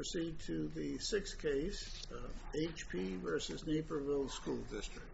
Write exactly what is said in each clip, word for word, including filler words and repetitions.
proceed to the sixth case, uh, H P versus Naperville School District.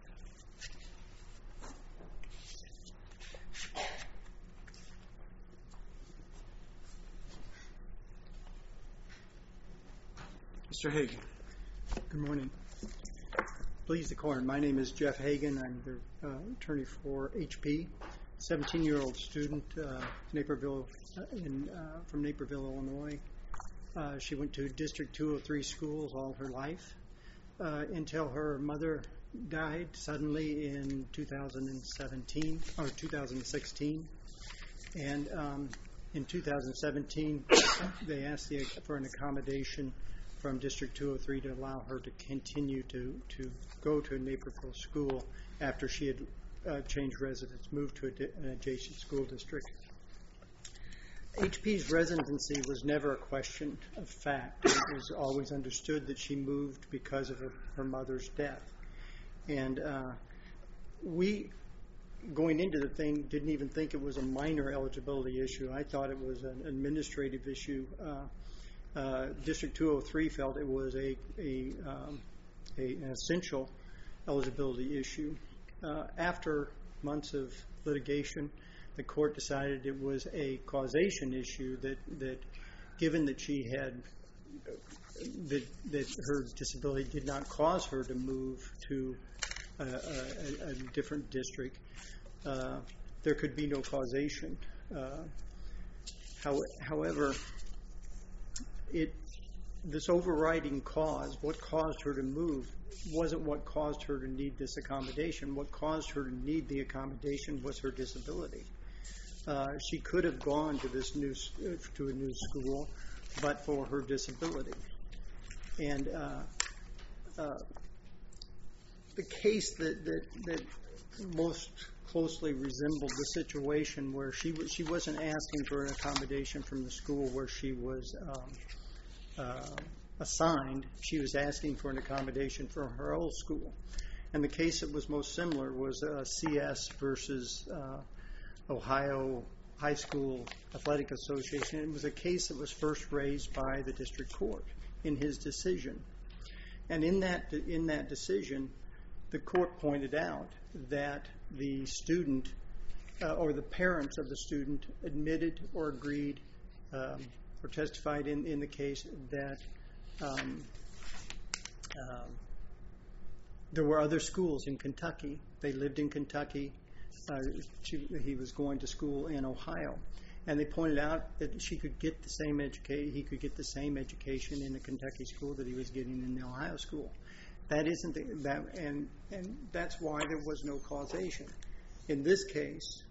Mister Hagan. Good morning. Please the court. My name is Jeff Hagan. I'm the uh, attorney for H P, seventeen-year-old student, uh, Naperville, uh, in, uh, from Naperville, Illinois. Uh, she went to District two oh three schools all her life uh, until her mother died suddenly in two thousand seventeen or two thousand sixteen. And um, in two thousand seventeen, they asked the, for an accommodation from District two oh three to allow her to continue to, to go to a Naperville school after she had uh, changed residence, moved to a di- an adjacent school district. H P's residency was never a question of fact. It was always understood that she moved because of her, her mother's death. And uh, we, going into the thing, didn't even think it was a minor eligibility issue. I thought it was an administrative issue. Uh, Uh, District two oh three felt it was a, a, um, a an essential eligibility issue. Uh, after months of litigation, the court decided it was a causation issue that, that given that she had that, that her disability did not cause her to move to a, a, a different district, uh, there could be no causation. Uh, how, however, It, this overriding cause, what caused her to move, wasn't what caused her to need this accommodation. What caused her to need the accommodation was her disability. Uh, she could have gone to this new to a new school, but for her disability. And uh, uh, the case that, that that most closely resembled the situation where she was, she wasn't asking for an accommodation from the school where she was um, uh, assigned. She was asking for an accommodation from her old school. And the case that was most similar was uh, C S versus uh, Ohio High School Athletic Association. It was a case that was first raised by the district court in his decision. And in that in that decision, the court pointed out that the student uh, or the parents of the student admitted or agreed um, or testified in, in the case that um, um, there were other schools in Kentucky. They lived in Kentucky. Uh, she, he was going to school in Ohio. And they pointed out that she could get the same education, he could get the same education in the Kentucky school that he was getting in the Ohio school. That isn't the, that, and and that's why there was no causation. In this case,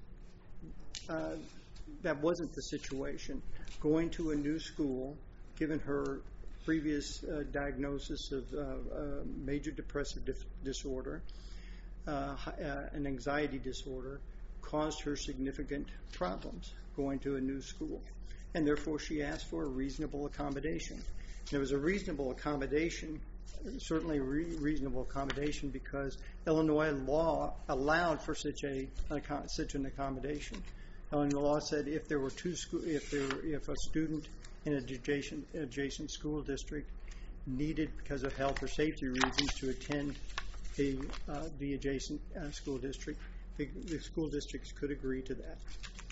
uh, that wasn't the situation. Going to a new school, given her previous uh, diagnosis of uh, uh, major depressive dif- disorder, uh, uh, an anxiety disorder, caused her significant problems going to a new school. And therefore she asked for a reasonable accommodation. There was a reasonable accommodation, certainly a re- reasonable accommodation because Illinois law allowed for such a such an accommodation. Illinois law said if there were two school, if there if a student in an adjacent adjacent school district needed, because of health or safety reasons, to attend the uh, the adjacent uh, school district, the, the school districts could agree to that.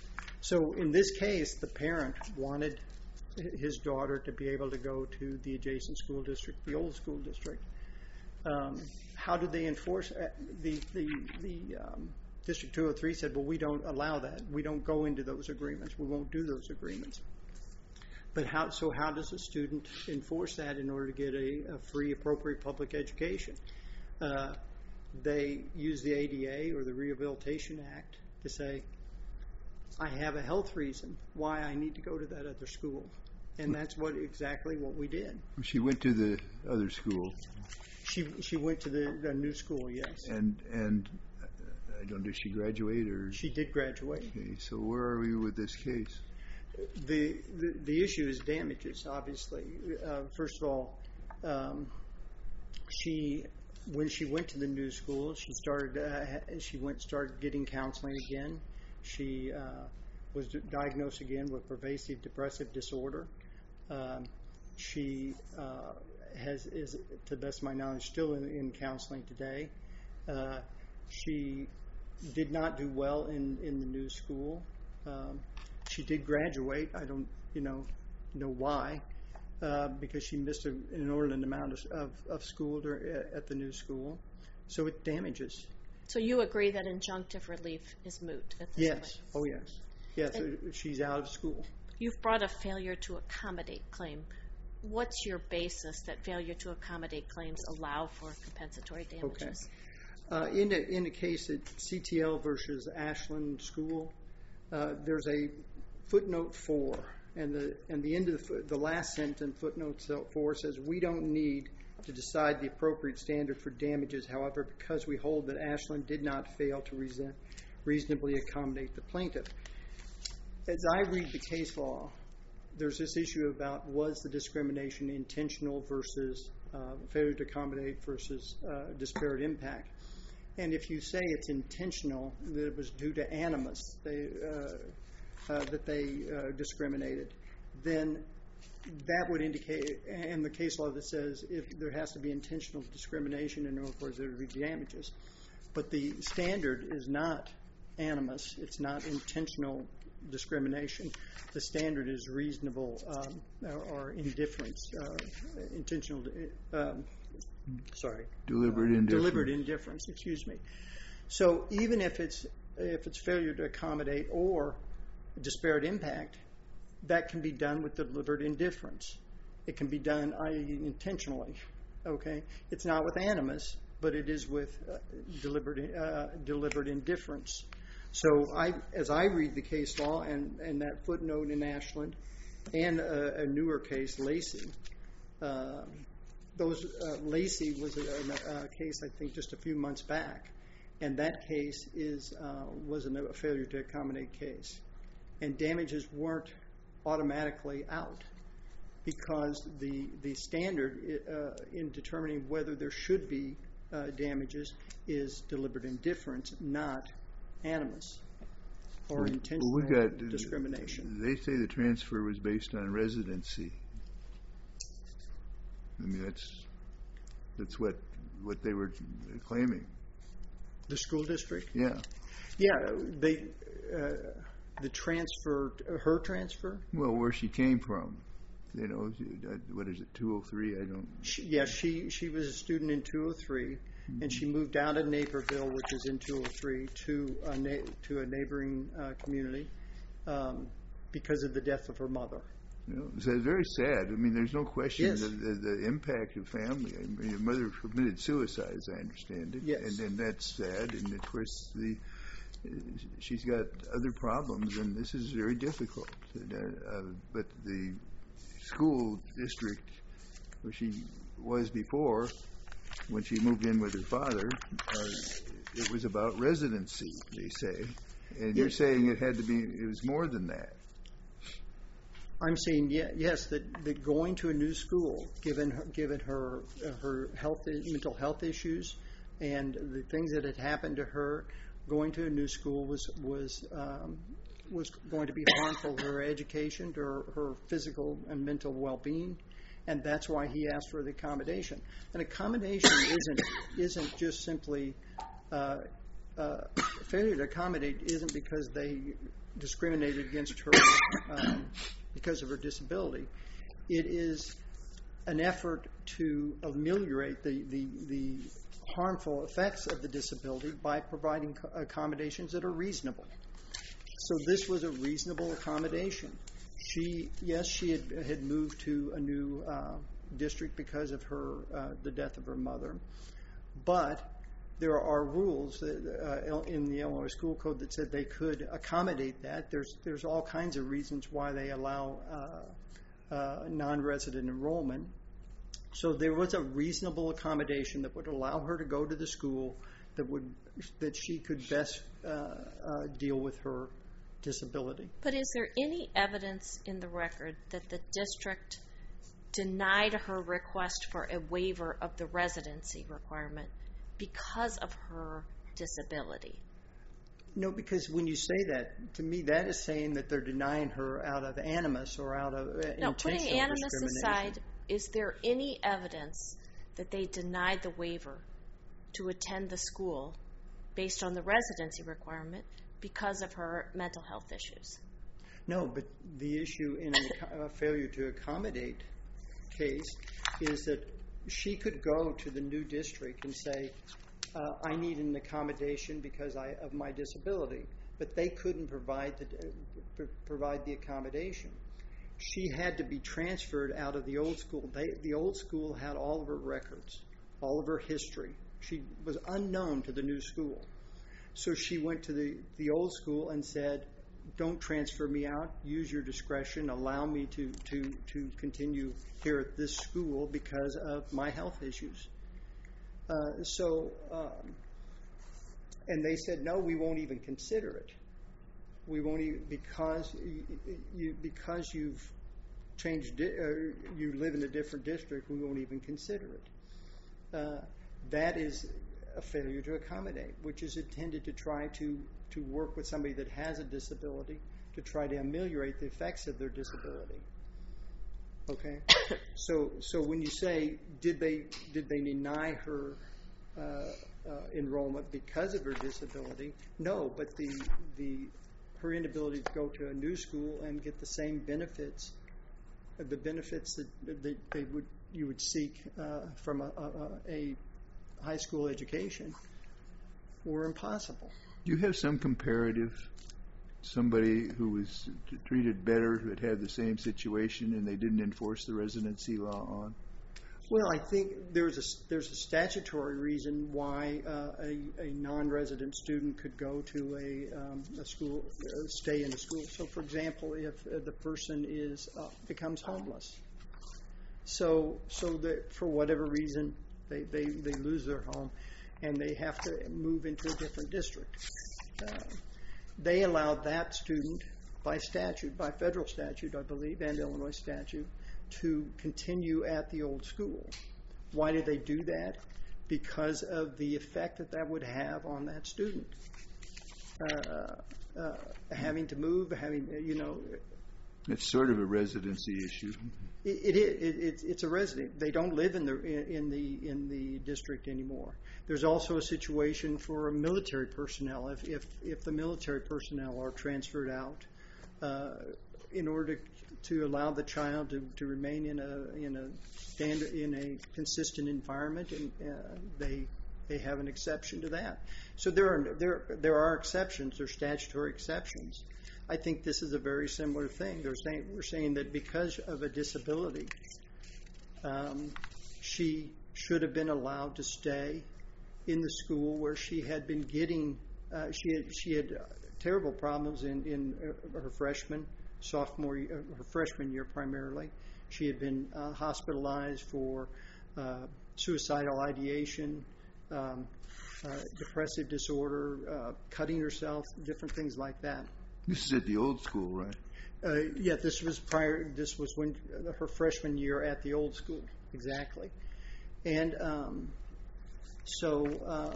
So in this case, the parent wanted his daughter to be able to go to the adjacent school district, the old school district. Um, how did they enforce uh, the the the um, District two oh three said, well, we don't allow that. We don't go into those agreements. We won't do those agreements. But how? So how does a student enforce that in order to get a, a free, appropriate public education? Uh, they use the A D A or the Rehabilitation Act to say, I have a health reason why I need to go to that other school. And that's what exactly what we did. She went to the other school. She she went to the, the new school, yes. And and I don't know, did she graduate or? She did graduate. Okay, so where are we with this case? The the, the issue is damages, obviously. Uh, first of all, um, she when she went to the new school, she started uh, she went started getting counseling again. She uh, was diagnosed again with pervasive depressive disorder. Um, She uh, has is, to the best of my knowledge, still in, in counseling today. Uh, she did not do well in, in the new school. Um, she did graduate. I don't, you know, know why, uh, because she missed a, an inordinate amount of, of, of school dur- at the new school. So it damages. So you agree that injunctive relief is moot at this Yes. point? Oh, yes. Yes, And she's out of school. You've brought a failure to accommodate claim. What's your basis that failure to accommodate claims allow for compensatory damages? Okay. Uh, in, a, in a case at C T L versus Ashland School, uh, there's a footnote four, and the and the end of the, foot, the last sentence, footnote four, says we don't need to decide the appropriate standard for damages. However, because we hold that Ashland did not fail to reason, reasonably accommodate the plaintiff. As I read the case law, there's this issue about was the discrimination intentional versus uh, failure to accommodate versus uh, disparate impact. And if you say it's intentional, that it was due to animus they, uh, uh, that they uh, discriminated, then that would indicate, and the case law that says if there has to be intentional discrimination in order for there to be damages. But the standard is not animus, it's not intentional discrimination. The standard is reasonable um, or, or indifference, uh, intentional, um, sorry. Deliberate uh, indifference. Deliberate indifference, excuse me. So even if it's if it's failure to accommodate or disparate impact, that can be done with deliberate indifference. It can be done, that is intentionally, okay? It's not with animus, but it is with uh, deliberate, uh, deliberate indifference. So I, as I read the case law and, and that footnote in Ashland and a, a newer case, Lacey, uh, those uh, Lacey was a, a case I think just a few months back, and that case is uh, was a failure to accommodate case, and damages weren't automatically out because the the standard uh, in determining whether there should be uh, damages is deliberate indifference, not animus or well, intentional well, we've got, discrimination. They say the transfer was based on residency. I mean, that's that's what what they were claiming. The school district? Yeah. Yeah, they uh, the transfer, her transfer? Well, where she came from, you know, what is it, two oh three? I don't. She, yeah, she she was a student in two oh three, mm-hmm. and she moved out of Naperville, which is in two oh three, to a na- to a neighboring uh, community um, because of the death of her mother. You know, so it's very sad. I mean, there's no question yes. the, the, the impact of family. I mean, your mother committed suicide, as I understand it, yes. and, and that's sad. And of course, the she's got other problems, and this is very difficult. Uh, but the school district where she was before, when she moved in with her father, uh, it was about residency, they say, and yes. You're saying it had to be. It was more than that. I'm saying yeah, yes that, that going to a new school, given her, given her uh, her health mental health issues, and the things that had happened to her, going to a new school was was um, was going to be harmful to her education, to her, her physical and mental well-being, and that's why he asked for the accommodation. An accommodation isn't isn't just simply uh, uh, failure to accommodate isn't because they discriminated against her. Um, because of her disability. It is an effort to ameliorate the, the, the harmful effects of the disability by providing accommodations that are reasonable. So this was a reasonable accommodation. She, yes, she had, had moved to a new uh, district because of her uh, the death of her mother, but there are rules that, uh, in the Illinois School Code that said they could accommodate that. There's there's all kinds of reasons why they allow uh, uh, non-resident enrollment. So there was a reasonable accommodation that would allow her to go to the school that would that she could best uh, uh, deal with her disability. But is there any evidence in the record that the district denied her request for a waiver of the residency requirement because of her disability? No, because when you say that, to me, that is saying that they're denying her out of animus or out of uh, no, intentional putting animus discrimination. aside, is there any evidence that they denied the waiver to attend the school based on the residency requirement because of her mental health issues? No, but the issue in a failure to accommodate case is that she could go to the new district and say, uh, I need an accommodation because I, of my disability, but they couldn't provide the, uh, provide the accommodation. She had to be transferred out of the old school. They, the old school had all of her records, all of her history. She was unknown to the new school. So she went to the, the old school and said, don't transfer me out, use your discretion, allow me to, to, to continue here at this school because of my health issues. Uh, so, um, and they said, no, we won't even consider it. We won't even, because you, you because you've changed, di- uh, you live in a different district, we won't even consider it. Uh, that is a failure to accommodate, which is intended to try to, to work with somebody that has a disability to try to ameliorate the effects of their disability. Okay, so so when you say did they did they deny her uh, uh, enrollment because of her disability? No, but the the her inability to go to a new school and get the same benefits, uh, the benefits that, that they would you would seek uh, from a, a, a high school education were impossible. Do you have some comparative? Somebody who was t- treated better, who had had the same situation, and they didn't enforce the residency law on? Well, I think there's a there's a statutory reason why uh, a, a non-resident student could go to a, um, a school, uh, stay in a school. So, for example, if uh, the person is uh, becomes homeless, so so that for whatever reason they, they, they lose their home, and they have to move into a different district. Uh, They allowed that student, by statute, by federal statute, I believe, and Illinois statute, to continue at the old school. Why did they do that? Because of the effect that that would have on that student. Uh, uh, having to move, having, you know... It's sort of a residency issue. It, it, it, it, it's a resident. They don't live in the in the in the district anymore. There's also a situation for military personnel. If if, if the military personnel are transferred out, uh, in order to, to allow the child to, to remain in a in a standard in a consistent environment, and uh, they they have an exception to that. So there are there there are exceptions. There are statutory exceptions. I think this is a very similar thing. They're saying, we're saying that because of a disability, um, she should have been allowed to stay in the school where she had been getting, uh, she had, she had uh, terrible problems in, in uh, her freshman, sophomore, uh, her freshman year primarily. She had been uh, hospitalized for uh, suicidal ideation, um, uh, depressive disorder, uh, cutting herself, different things like that. This is at the old school, right? Uh, yeah, this was prior. This was when uh, her freshman year at the old school, exactly. And um, so uh,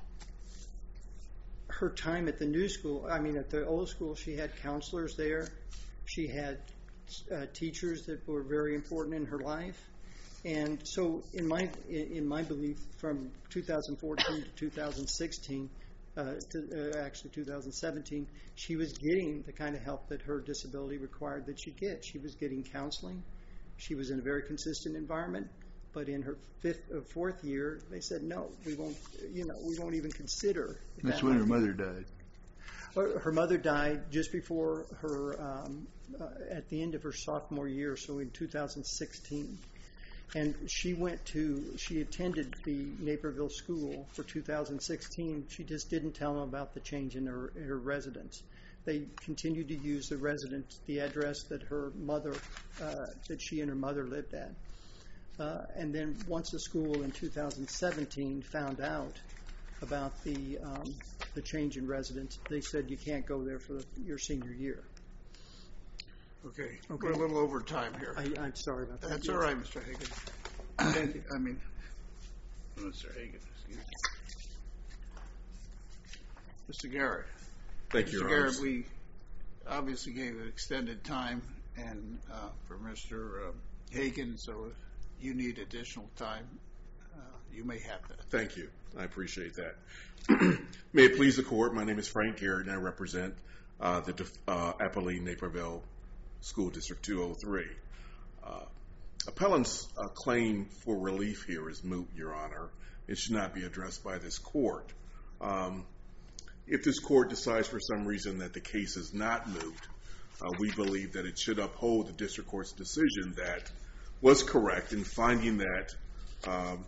her time at the new school. I mean, at the old school, she had counselors there. She had uh, teachers that were very important in her life. And so, in my in my belief, from two thousand fourteen to two thousand sixteen. Uh, to, uh, actually two thousand seventeen, she was getting the kind of help that her disability required that she get. She was getting counseling. She was in a very consistent environment. But in her fifth, uh, fourth year, they said, no, we won't, you know, we won't even consider. That's that when her idea. mother died. Her, her mother died just before her, um, uh, at the end of her sophomore year, so in two thousand sixteen. And she went to, she attended the Naperville school for two thousand sixteen. She just didn't tell them about the change in her, in her residence. They continued to use the residence, the address that her mother, uh, that she and her mother lived at. Uh, and then once the school in two thousand seventeen found out about the um, the change in residence, they said you can't go there for the, your senior year. Okay. Okay. We're a little over time here. I, I'm sorry about that. That's Yes. all right, Mister Hagan. Thank you. I mean, Mister Hagan, excuse me. Mister Garrett. Thank you, Mister Your Honor. Garrett, we obviously gave an extended time and uh, for Mister Uh, Hagan, so you need additional time, uh, you may have that. Thank you. I appreciate that. May it please the court, my name is Frank Garrett, and I represent uh, the uh, Appalachian Naperville School District two oh three. Uh, appellant's uh, claim for relief here is moot, Your Honor. It should not be addressed by this court. Um, if this court decides for some reason that the case is not moot, uh, we believe that it should uphold the district court's decision that was correct in finding that um,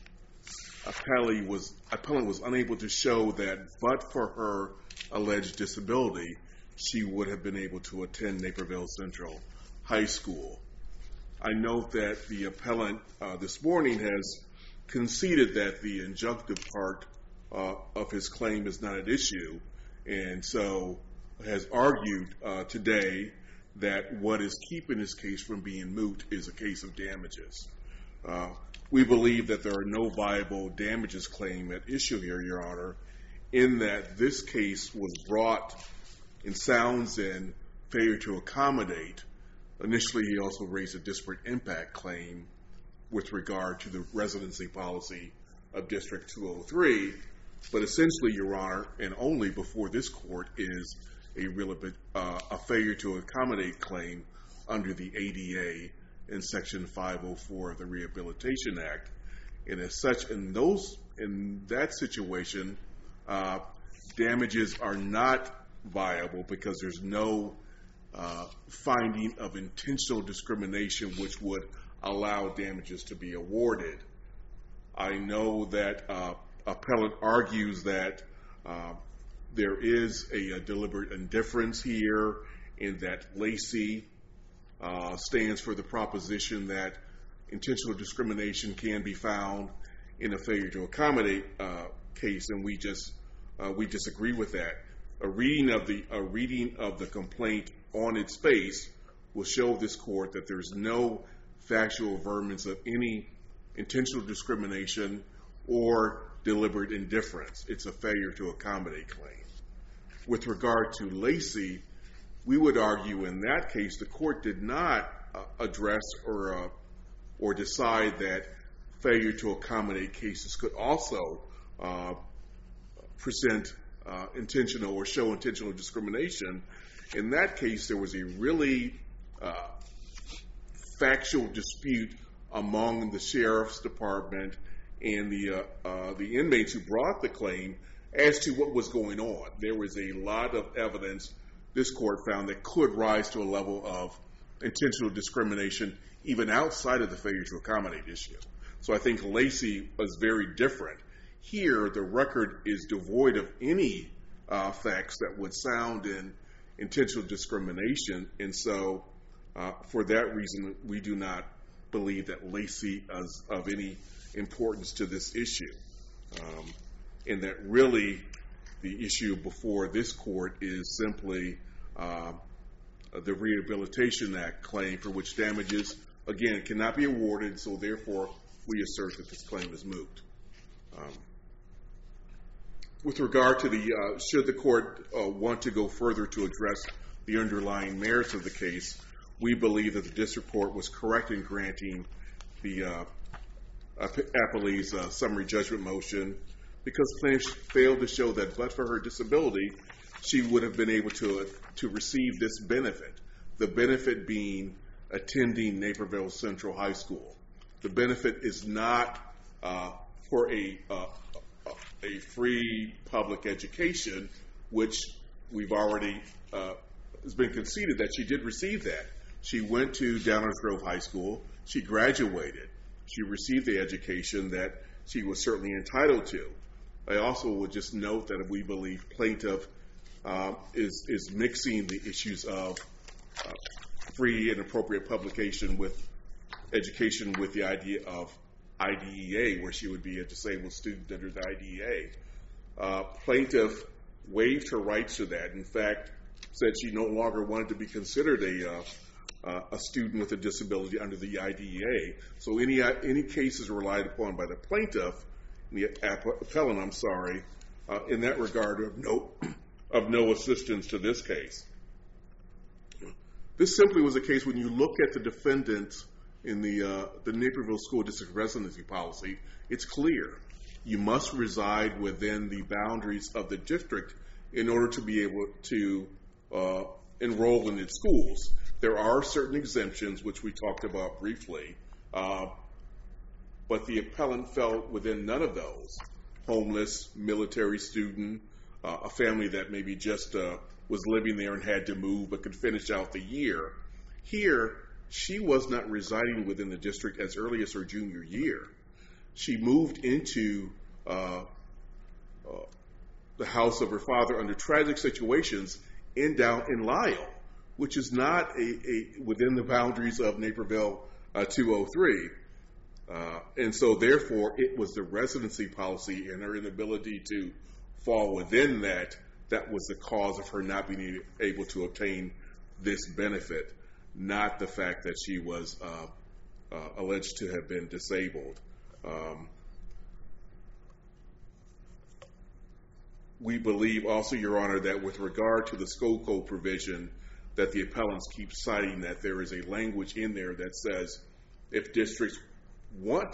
appellant was, appellant was unable to show that but for her alleged disability, she would have been able to attend Naperville Central High School. I note that the appellant uh, this morning has conceded that the injunctive part uh, of his claim is not at issue, and so has argued uh, today that what is keeping this case from being moot is a case of damages. Uh, we believe that there are no viable damages claim at issue here, Your Honor, in that this case was brought in sounds and failure to accommodate. Initially, he also raised a disparate impact claim with regard to the residency policy of District two oh three, but essentially, Your Honor, and only before this court is a real uh, a failure to accommodate claim under the A D A in Section five oh four of the Rehabilitation Act. And as such, in those in that situation, uh, damages are not viable because there's no uh, finding of intentional discrimination which would allow damages to be awarded. I know that uh, appellant argues that uh, there is a, a deliberate indifference here, and that Lacey uh, stands for the proposition that intentional discrimination can be found in a failure to accommodate uh, case, and we just uh, we disagree with that. A reading of the a reading of the complaint on its face will show this court that there's no factual averments of any intentional discrimination or deliberate indifference. It's a failure to accommodate claim. With regard to Lacey, we would argue in that case the court did not uh, address or uh, or decide that failure to accommodate cases could also uh, present uh, intentional or show intentional discrimination. In that case, there was a really uh, factual dispute among the sheriff's department and the uh, uh, the inmates who brought the claim as to what was going on. There was a lot of evidence this court found that could rise to a level of intentional discrimination even outside of the failure to accommodate issue. So I think Lacey was very different. Here, the record is devoid of any uh, facts that would sound in intentional discrimination, and so uh, for that reason, we do not believe that Lacey is of any importance to this issue. Um, and that really the issue before this court is simply uh, the Rehabilitation Act claim for which damages, again, cannot be awarded, so therefore we assert that this claim is moot. Um, with regard to the, uh, should the court uh, want to go further to address the underlying merits of the case, we believe that the district court was correct in granting the uh, appellee's uh, summary judgment motion because plaintiff failed to show that but for her disability, she would have been able to, uh, to receive this benefit, the benefit being attending Naperville Central High School. The benefit is not uh, for a, uh, a free public education, which we've already, uh, has been conceded that she did receive that. She went to Downers Grove High School, she graduated, she received the education that she was certainly entitled to. I also would just note that we believe plaintiff uh, is, is mixing the issues of uh, free and appropriate publication with education with the idea of I D E A, where she would be a disabled student under the I D E A. Uh, plaintiff waived her rights to that. In fact, said she no longer wanted to be considered a uh, uh, a student with a disability under the I D E A. So any uh, any cases relied upon by the plaintiff, the appellant, I'm sorry, uh, in that regard of no of no assistance to this case. This simply was a case when you look at the defendant's in the uh, the Naperville School District residency policy, it's clear. You must reside within the boundaries of the district in order to be able to uh, enroll in its schools. There are certain exemptions, which we talked about briefly, uh, but the appellant fell within none of those. Homeless, military student, uh, a family that maybe just uh, was living there and had to move but could finish out the year. Here, she was not residing within the district as early as her junior year. She moved into uh, uh, the house of her father under tragic situations in down in Lisle, which is not a, a within the boundaries of Naperville uh, two oh three. Uh, and so, therefore, it was the residency policy and her inability to fall within that that was the cause of her not being able to obtain this benefit, not the fact that she was uh, uh, alleged to have been disabled. Um, we believe also, Your Honor, that with regard to the school code provision, that the appellants keep citing that there is a language in there that says if districts want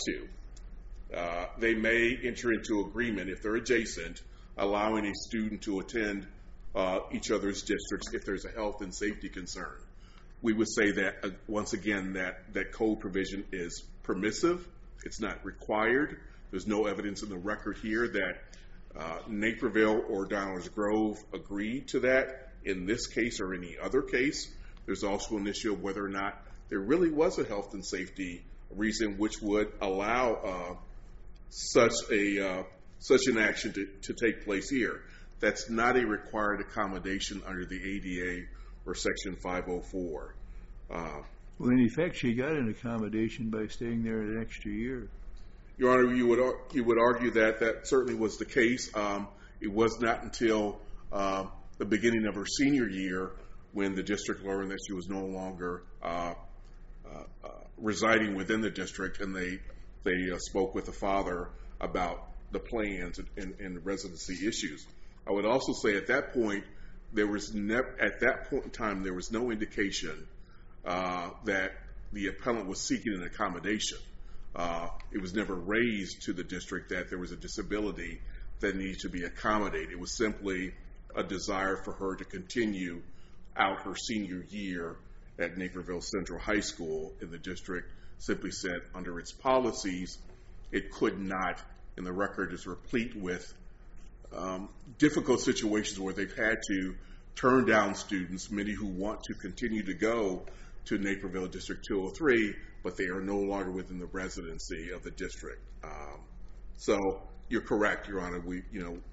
to, uh, they may enter into agreement if they're adjacent, allowing a student to attend uh, each other's districts if there's a health and safety concern. We would say that, uh, once again, that, that code provision is permissive. It's not required. There's no evidence in the record here that uh, Naperville or Downers Grove agreed to that in this case or any other case. There's also an issue of whether or not there really was a health and safety reason which would allow uh, such a uh, such an action to, to take place here. That's not a required accommodation under the A D A or Section five oh four. Uh, well, in effect, she got an accommodation by staying there an extra year. Your Honor, you would you would argue that that certainly was the case. Um, it was not until uh, the beginning of her senior year when the district learned that she was no longer uh, uh, uh, residing within the district, and they they uh, spoke with the father about the plans and, and, and residency issues. I would also say at that point, there was never, at that point in time, there was no indication uh, that the appellant was seeking an accommodation. Uh, it was never raised to the district that there was a disability that needed to be accommodated. It was simply a desire for her to continue out her senior year at Naperville Central High School, and the district simply said under its policies it could not, and the record is replete with um, difficult situations where they've had to turn down students, many who want to continue to go to Naperville District two oh three, but they are no longer within the residency of the district. Um, so you're correct, Your Honor. We, you know,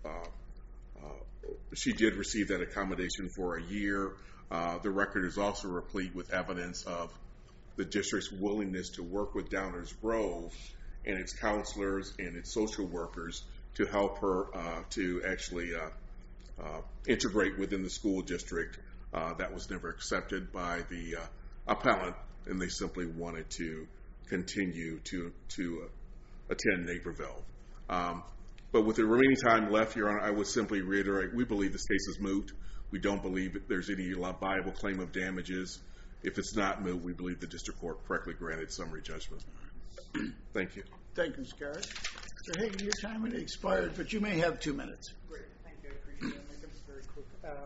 uh, uh, she did receive that accommodation for a year. Uh, the record is also replete with evidence of the district's willingness to work with Downers Grove and its counselors and its social workers to help her uh, to actually uh, uh, integrate within the school district. Uh, that was never accepted by the uh, appellant, and they simply wanted to continue to to uh, attend Naperville. Um, but with the remaining time left, Your Honor, I would simply reiterate, we believe this case is moot. We don't believe that there's any viable claim of damages. If it's not moot, we believe the district court correctly granted summary judgment. Thank you. Thank you, Mister Garrett. Mister Hagan, your time has expired, but you may have two minutes. Great. Thank you. I appreciate it. I'll make this very quick.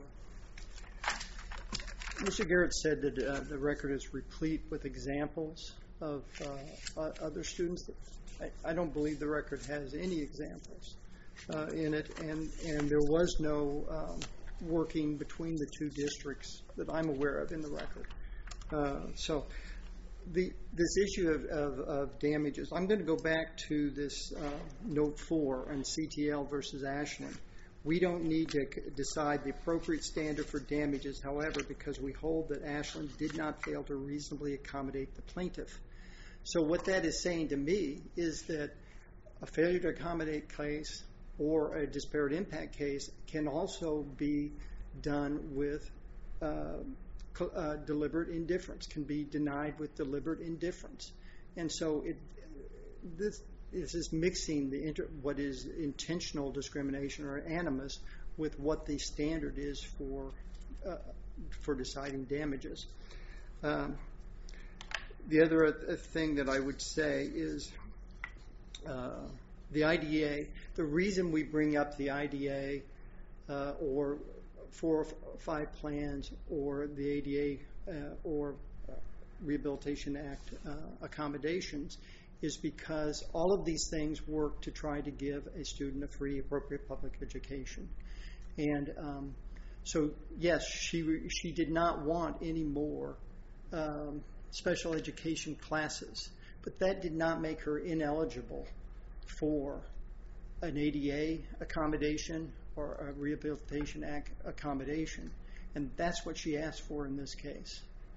Um, Mister Garrett said that uh, the record is replete with examples of uh, uh, other students. I, I don't believe the record has any examples uh, in it, and, and there was no um, working between the two districts that I'm aware of in the record. Uh, so the this issue of, of, of damages, I'm going to go back to this uh, note four on C T L versus Ashland. We don't need to c- decide the appropriate standard for damages, however, because we hold that Ashland did not fail to reasonably accommodate the plaintiff. So what that is saying to me is that a failure to accommodate case or a disparate impact case can also be done with uh, uh, deliberate indifference, can be denied with deliberate indifference. And so it, this, this is mixing the inter, what is intentional discrimination or animus with what the standard is for uh, for deciding damages. Um, the other uh, thing that I would say is uh, the I D A. The reason we bring up the I D A uh, or four or five plans or the A D A uh, or uh, Rehabilitation Act uh, accommodations is because all of these things work to try to give a student a free, appropriate public education. And um, so, yes, she she did not want any more um, special education classes, but that did not make her ineligible for an A D A accommodation or a Rehabilitation Act accommodation. And that's what she asked for in this case.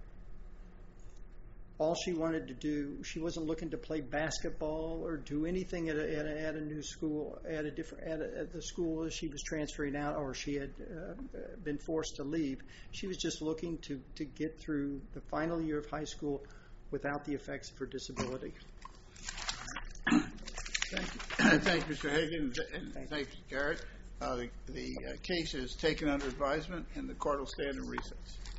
All she wanted to do, she wasn't looking to play basketball or do anything at a, at a, at a new school, at a different at, a, at the school that she was transferring out, or she had uh, been forced to leave. She was just looking to, to get through the final year of high school without the effects of her disability. Thank you, thank you, Mister Hagan, and thank you, Mister Garrett. Uh, the the uh, case is taken under advisement, and the court will stand in recess.